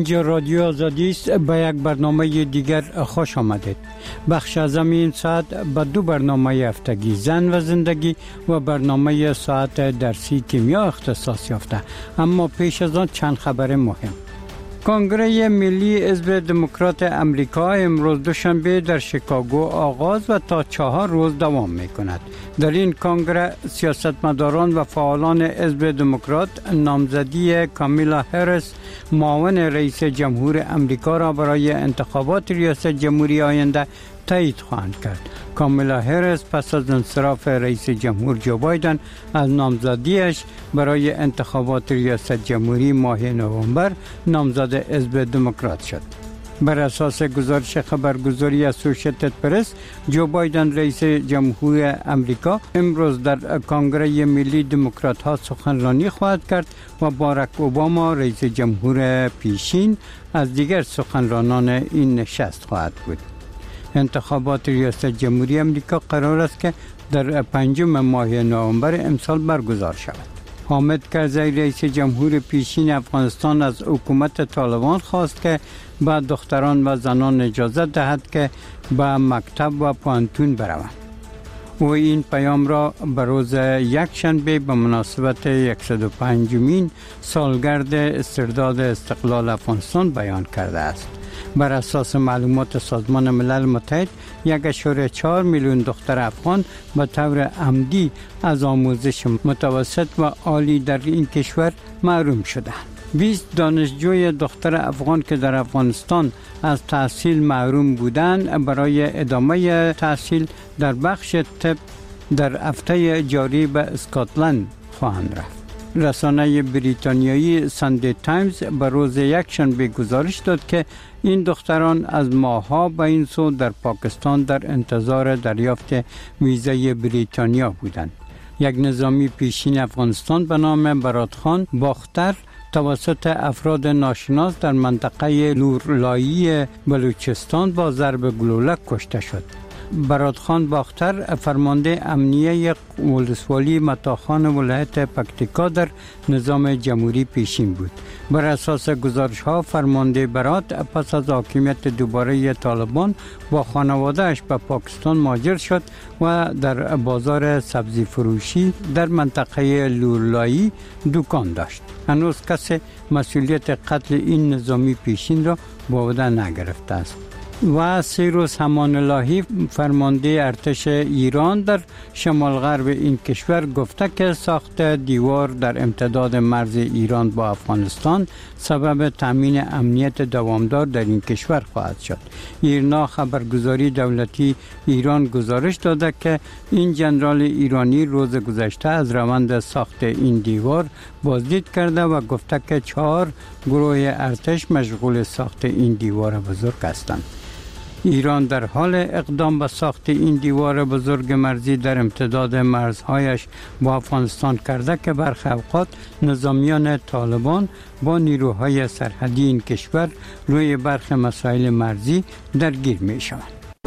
اینجا رادیو آزادی است. به یک برنامه دیگر خوش آمدید. بخش از این ساعت به دو برنامه هفتگی زن و زندگی و برنامه ساعت درسی کیمیا اختصاص یافته. اما پیش از آن چند خبر مهم. کنگره ملی حزب دموکرات امریکا امروز دوشنبه در شیکاگو آغاز و تا 4 روز دوام می کند. در این کنگره سیاستمداران و فعالان حزب دموکرات نامزدی کامیلا هریس معاون رئیس جمهور امریکا را برای انتخابات ریاست جمهوری آینده تایید خواهند کرد. کامیلا هریس پس از انصراف رئیس جمهور جو بایدن از نامزدیش برای انتخابات ریاست جمهوری ماه نوامبر نامزد حزب دموکرات شد. بر اساس گزارش خبرگزاری اسوشیتد پرس، جو بایدن رئیس جمهور امریکا امروز در کنگره ملی دموکرات ها سخنرانی خواهد کرد و باراک اوباما رئیس جمهور پیشین از دیگر سخنرانان این نشست خواهد بود. انتخابات ریاست جمهوری امریکا قرار است که در 5 ماه نوامبر امسال برگزار شود. حامد کرزی رئیس جمهور پیشین افغانستان از حکومت طالبان خواست که به دختران و زنان اجازه دهد که به مکتب و پانتون بروند. او این پیام را به روز یکشنبه به مناسبت 105مین سالگرد استرداد استقلال افغانستان بیان کرده است. بر اساس معلومات سازمان ملل متحد 1.4 میلیون دختر افغان به طور عمدی از آموزش متوسط و عالی در این کشور محروم شدند. 20 دانشجوی دختر افغان که در افغانستان از تحصیل محروم بودند برای ادامه تحصیل در بخش طب در هفته جاری به اسکاتلند خواهند رفت. رسانه بریتانیایی ساندی تایمز به روز یکشنبه گزارش داد که این دختران از ماه‌ها به این سو در پاکستان در انتظار دریافت ویزای بریتانیا بودند. یک نظامی پیشین افغانستان به نام برادخان باختر توسط افراد ناشناس در منطقه لورلایی بلوچستان با ضرب گلوله کشته شد. برادخان باختر فرمانده امنیه ولسوالی متاخان ولایت پکتیکا در نظام جمهوری پیشین بود. بر اساس گزارش ها فرمانده براد پس از حاکمیت دوباره طالبان با خانوادهش به پاکستان مهاجر شد و در بازار سبزی فروشی در منطقه لورلایی دکان داشت. هنوز کسی مسئولیت قتل این نظامی پیشین را به عهده نگرفته است. و سیروس همان الهی فرمانده ارتش ایران در شمال غرب این کشور گفته که ساخت دیوار در امتداد مرز ایران با افغانستان سبب تامین امنیت دوامدار در این کشور خواهد شد. ایرنا خبرگزاری دولتی ایران گزارش داده که این جنرال ایرانی روز گذشته از روند ساخت این دیوار بازدید کرده و گفته که 4 گروه ارتش مشغول ساخت این دیوار بزرگ هستند. ایران در حال اقدام به ساخت این دیوار بزرگ مرزی در امتداد مرزهایش با افغانستان کرده که برخی اوقات نظامیان طالبان با نیروهای سرحدی این کشور روی برخی مسائل مرزی درگیر می شوند.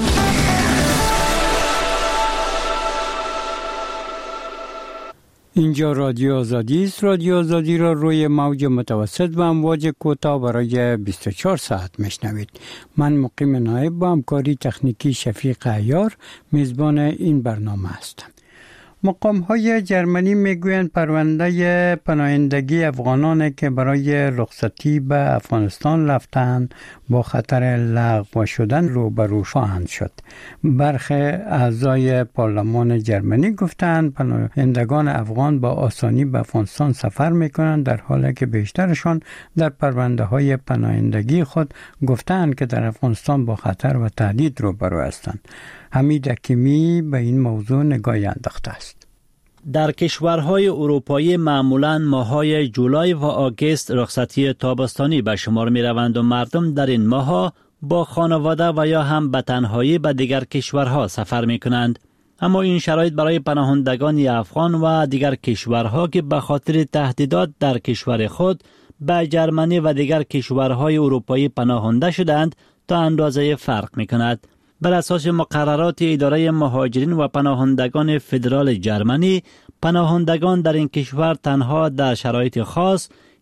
اینجا رادیو آزادی است. رادیو آزادی را روی موج متوسط و امواج کوتاه برای 24 ساعت میشنوید. من مقیم نایب با همکاری تکنیکی شفیق عیار میزبان این برنامه هستم. مقام‌های جرمنی میگویند پرونده پناهندگی افغانان که برای رخصتی به افغانستان رفتند با خطر لغو شدن روبرو خواهند شد. برخی اعضای پارلمان جرمنی گفتند پناهندگان افغان با آسانی به افغانستان سفر میکنند، در حالی که بیشترشان در پرونده‌های پناهندگی خود گفتند که در افغانستان با خطر و تهدید روبرو هستند. حمید حکیمی به این موضوع نگاهی انداخته است. در کشورهای اروپایی معمولاً ماه‌های جولای و آگوست رخصتی تابستانی به شمار می‌روند و مردم در این ماه‌ها با خانواده و یا هم به تنهایی به دیگر کشورها سفر می‌کنند. اما این شرایط برای پناهندگان افغان و دیگر کشورها که به خاطر تهدیدات در کشور خود به جرمنی و دیگر کشورهای اروپایی پناهنده شدند تا اندازه فرق می‌کند. بر اساس مقررات اداره مهاجرین و پناهندگان فدرال جرمنی، پناهندگان در این کشور تنها در شرایط خاص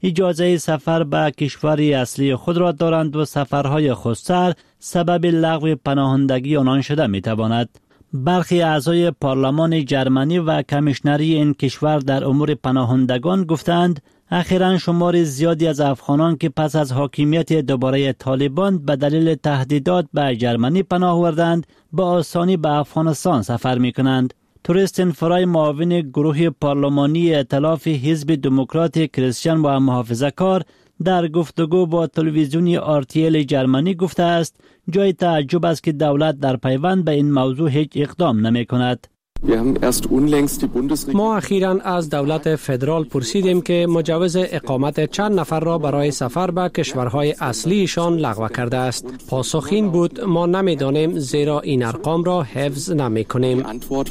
اجازه سفر به کشور اصلی خود را دارند و سفرهای خودسر سبب لغو پناهندگی آنان شده می تواند. برخی اعضای پارلمان جرمنی و کمیشنری این کشور در امور پناهندگان گفتند اخیراً شمار زیادی از افغانان که پس از حاکمیت دوباره طالبان به دلیل تهدیدات به جرمنی پناه بردند به آسانی به افغانستان سفر می کنند. توریستین فرای معاون گروه پارلمانی ائتلاف حزب دموکرات کریستیان و محافظه‌کار در گفتگو با تلویزیون RTL جرمنی گفته است جای تعجب است که دولت در پیوند به این موضوع هیچ اقدام نمی کند. ما اخیراً از دولت فدرال پرسیدیم که مجوز اقامت چند نفر را برای سفر به کشورهای اصلیشان لغو کرده است. پاسخ این بود ما نمی‌دانیم زیرا این ارقام را حفظ نمی‌کنیم.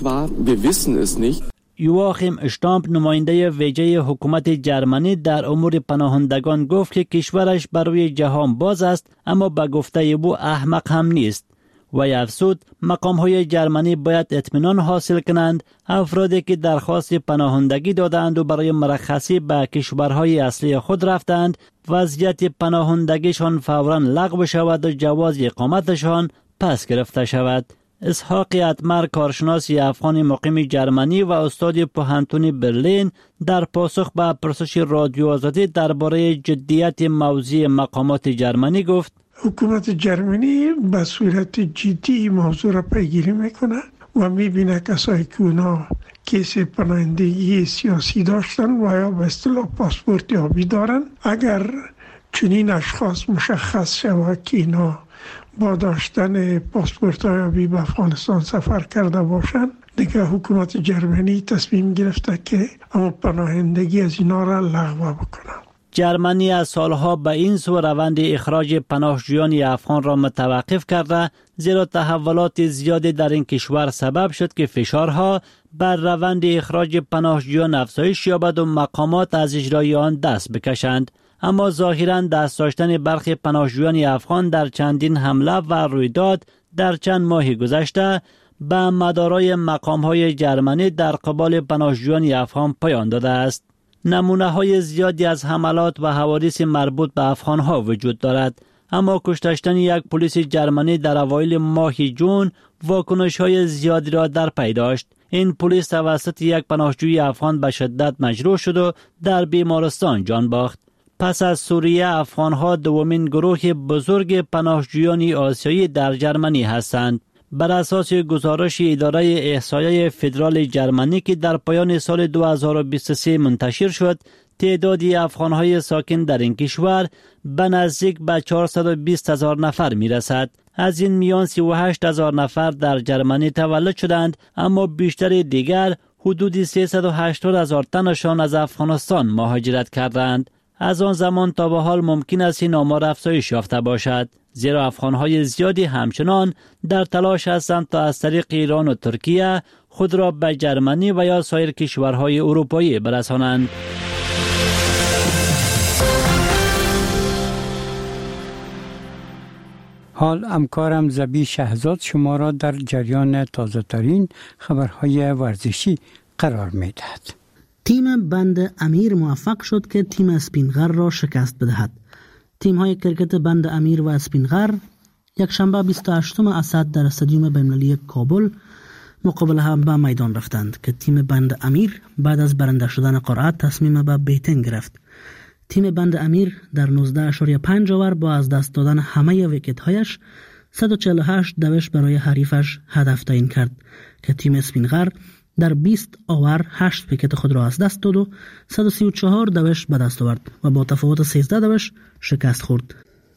یواخیم اشتامپ نماینده ویژه حکومت جرمنی در امور پناهندگان گفت که کشورش برای جهان باز است اما به گفته او احمق هم نیست. و افزود مقام‌های جرمنی باید اطمینان حاصل کنند افرادی که درخواست پناهندگی دادند و برای مرخصی به کشورهای اصلی خود رفتند وضعیت پناهندگیشان فوراً لغو شود و جواز اقامتشان پس گرفته شود. اسحاق اتمر کارشناس افغان مقیم جرمنی و استاد پوهنتون برلین در پاسخ به پرسش رادیو آزادی درباره جدیت موضوع مقامات جرمنی گفت حکومت جرمنی به صورت جدی موضوع را پیگیری میکنه و میبینه کسایی که اونا کیس پناهندگی سیاسی داشتن و یا به اصطلاح پاسپورت یابی دارن اگر چنین اشخاص مشخص شود که اینا با داشتن پاسپورت یابی به افغانستان سفر کرده باشن دیگه حکومت جرمنی تصمیم گرفته که اما پناهندگی از اینا را لغو بکنه. جرمنی از سالها به این سو روند اخراج پناهجویان افغان را متوقف کرده زیرا تحولات زیادی در این کشور سبب شد که فشارها بر روند اخراج پناهجویان افزایش یابد و مقامات از اجرای آن دست بکشند. اما ظاهراً دست داشتن برخی پناهجویان افغان در چندین حمله و رویداد در چند ماه گذشته به مدارای مقام‌های جرمنی در قبال پناهجویان افغان پایان داده است. نمونه‌های زیادی از حملات و حوادث مربوط به افغان‌ها وجود دارد، اما کشتن یک پلیس جرمنی در اوایل ماه جون واکنش‌های زیادی را در پی داشت. این پلیس توسط یک پناهجوی افغان به شدت مجروح شد و در بیمارستان جان باخت. پس از سوریه افغان‌ها دومین گروه بزرگ پناهجویان آسیایی در جرمنی هستند. بر اساس گزارش اداره احصایه فدرال جرمنی که در پایان سال 2023 منتشر شد، تعداد افغان‌های ساکن در این کشور به نزدیک به 420,000 نفر می‌رسد. از این میان 38,000 نفر در جرمنی تولد شدند، اما بیشتر دیگر حدود 380,000 تنشان از افغانستان مهاجرت کردند. از آن زمان تا به حال ممکن است این آمار افزایش یافته باشد، زیرا افغان‌های زیادی همچنان در تلاش هستند تا از طریق ایران و ترکیه خود را به جرمنی و یا سایر کشورهای اروپایی برسانند. حال همکارم زبی شهزاد شما را در جریان تازه ترین خبرهای ورزشی قرار می دهد. تیم بند امیر موفق شد که تیم اسپینغر را شکست بدهد. تیم‌های کرکت بند امیر و اسپینغر یک شنبه 28 اسد در استادیوم بین‌المللی کابل مقابل هم به میدان رفتند که تیم بند امیر بعد از برنده شدن قرعه تصمیم به بیتینگ گرفت. تیم بند امیر در 19.5 اوور با از دست دادن همه ویکت‌هایش 148 دوش برای حریفش هدف تعیین کرد که تیم اسپینغر در 20 اوور 8 ویکت خود را از دست داد و 134 دوش به دست آورد و با تفاوت 13 دوش شکست خورد.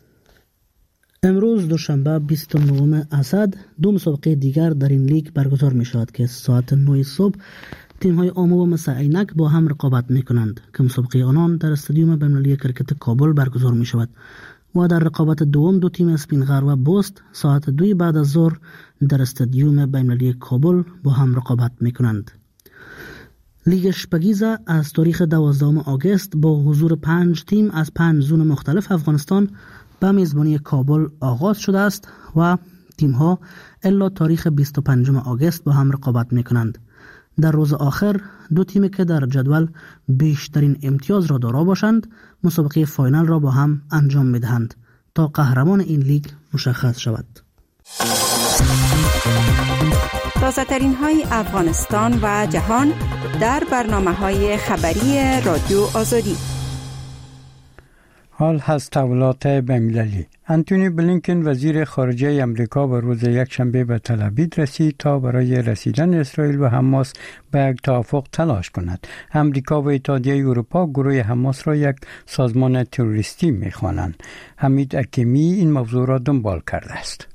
امروز دوشنبه 29 اسد دو مسابقه دیگر در این لیگ برگزار می شود که ساعت 9 صبح تیم‌های آمو و مثل عینک با هم رقابت می کنند که مسابقه آنان در استادیوم بین‌المللی کرکت کابل برگزار می شود و در رقابت دوم دو تیم اسپینغر و بوست ساعت 2 بعد از ظهر در استادیوم بین‌المللی کابل با هم رقابت می کنند. لیگ شپگیزه از تاریخ 12 آگوست با حضور 5 تیم از 5 زون مختلف افغانستان به میزبانی کابل آغاز شده است و تیم‌ها الا تاریخ 25 آگوست با هم رقابت می کنند. در روز آخر دو تیم که در جدول بیشترین امتیاز را دارا باشند مسابقه فاینال را با هم انجام می‌دهند تا قهرمان این لیگ مشخص شود. تازه‌ترین های افغانستان و جهان در برنامه‌های خبری رادیو آزادی. حال هست تحولات بین‌المللی. انتونی بلینکن وزیر خارجه امریکا به روز یکشنبه به تل آویو رسید تا برای رسیدن اسرائیل و حماس به یک توافق تلاش کند. امریکا و اتحادیه اروپا گروه حماس را یک سازمان تروریستی می‌خوانند. حمید حکیمی این موضوع را دنبال کرده است.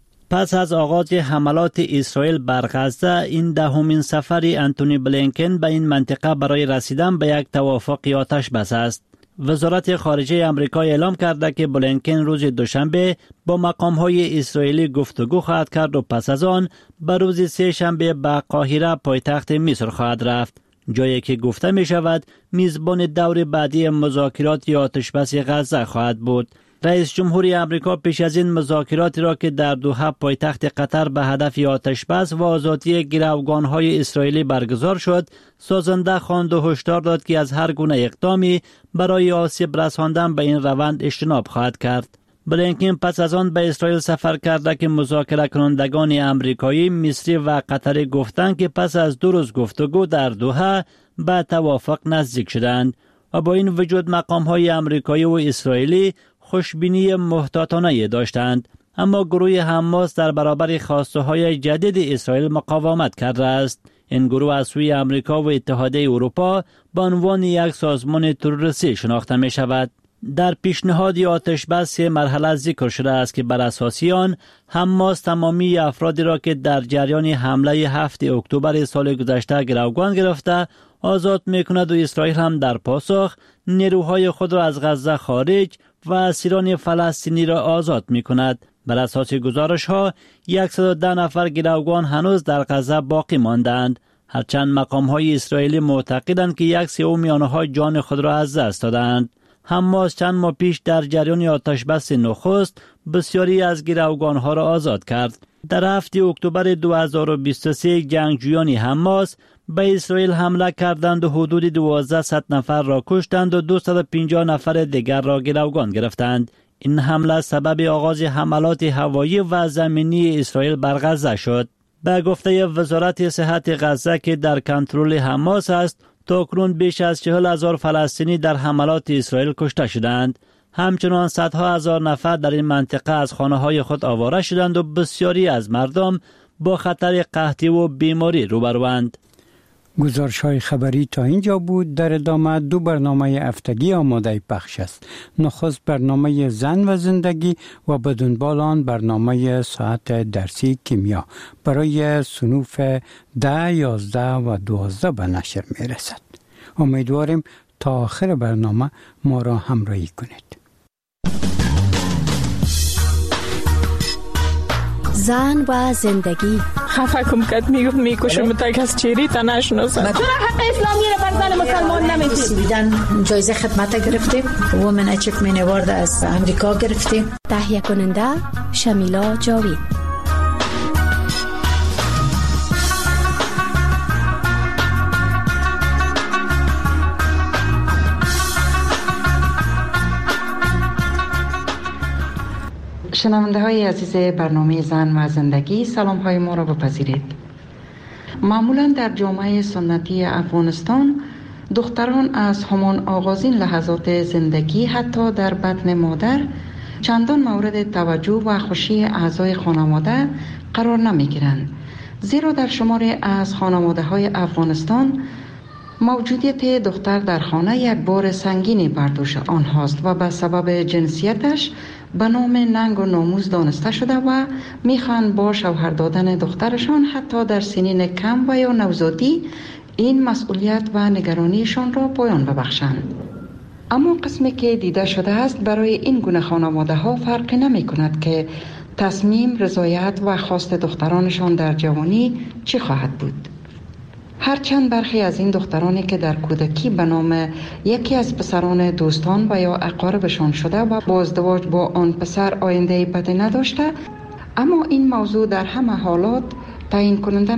پس از آغاز حملات اسرائیل بر غزه، این دهمین سفر انتونی بلینکن به این منطقه برای رسیدن به یک توافق آتش بس است. وزارت خارجه آمریکا اعلام کرده که بلینکن روز دوشنبه با مقام‌های اسرائیلی گفتگو خواهد کرد و پس از آن به روز سه شنبه به قاهره پایتخت مصر خواهد رفت، جایی که گفته می شود میزبان دور بعدی مذاکرات آتشبس غزه خواهد بود. رئیس جمهوری آمریکا پیش از این مذاکراتی را که در دوحه پایتخت قطر به هدف آتشبس و آزادی گروگان‌های اسرائیلی برگزار شد، سازنده خواند و هشدار داد که از هر گونه اقدامی برای آسیب رساندن به این روند اجتناب خواهد کرد. بلینکن پس از آن به اسرائیل سفر کرده که مذاکره کنندگان آمریکایی، مصری و قطری گفتند که پس از 2 روز گفتگو در دوحه به توافق نزدیک شدند و با این وجود مقام‌های آمریکایی و اسرائیلی خوشبینی محتاطانه داشتند، اما گروه حماس در برابر خواسته‌های جدید اسرائیل مقاومت کرده است. این گروه از سوی آمریکا و اتحادیه اروپا به عنوان یک سازمان تروریستی شناخته می شود. در پیشنهاد آتشبس مرحله ذکر شده است که بر اساس آن حماس تمامی افرادی را که در جریان حمله 7 اکتبر سال گذشته گروگان گرفته آزاد می‌کند و اسرائیل هم در پاسخ نیروهای خود را از غزه خارج و اسیران فلسطینی را آزاد می‌کند. بر اساس گزارش‌ها 110 نفر گروگان هنوز در غزه باقی ماندند، هرچند مقام‌های اسرائیلی معتقدند که 1/3 آنها جان خود را از دست دادند. حماس چند ماه پیش در جریان آتشبس نخست بسیاری از گروگان‌ها را آزاد کرد. در 7 اکتبر 2023 جنگجویان حماس به اسرائیل حمله کردند و حدود 1200 نفر را کشتند و 250 نفر دیگر را گروگان گرفتند. این حمله سبب آغاز حملات هوایی و زمینی اسرائیل بر غزه شد. به گفته وزارت صحت غزه که در کنترل حماس است، تاکنون بیش از 40,000 فلسطینی در حملات اسرائیل کشته شدند. همچنان صدها هزار نفر در این منطقه از خانه‌های خود آواره شدند و بسیاری از مردم با خطر قحطی و بیماری روبروند. گزارش‌های خبری تا اینجا بود. در ادامه 2 برنامه هفتگی آماده پخش است. نخست برنامه زن و زندگی و به دنبال آن برنامه ساعت درسی کیمیا برای صنوف 10, 11 و 12 به نشر می‌رسد. امیدواریم تا آخر برنامه ما را همراهی کنید. زن و زندگی. خفه کم کت میکشم تا کس چیری تا نشناسم. چرا حق اسلامی را بر زن مسلمان نمیدید؟ سویدن جایزه خدمت گرفتیم. وومن اچیومنت اوارد از امریکا گرفتیم. تهیه کننده شمیلا جاوید. شنونده های عزیز برنامه زن و زندگی، سلام های ما را بپذیرید. معمولا در جامعه سنتی افغانستان دختران از همان آغازین لحظات زندگی حتی در بطن مادر چندان مورد توجه و خوشی اعضای خانواده قرار نمی گیرند، زیرا در شماری از خانواده های افغانستان موجودیت دختر در خانه یک بار سنگینی بر دوش آنهاست و به سبب جنسیتش به نام ننگ و ناموس دانسته شده و میخوان با شوهر دادن دخترشان حتی در سنین کم و یا نوزادی این مسئولیت و نگرانیشان را پایان ببخشند. اما قسمی که دیده شده است برای این گونه خانواده ها فرقی نمی کند که تصمیم، رضایت و خواست دخترانشان در جوانی چی خواهد بود. هرچند برخی از این دخترانی که در کودکی به نام یکی از پسران دوستان و یا اقاربشان شده و با ازدواج با آن پسر آینده بدی نداشته، اما این موضوع در همه حالات تعیین کننده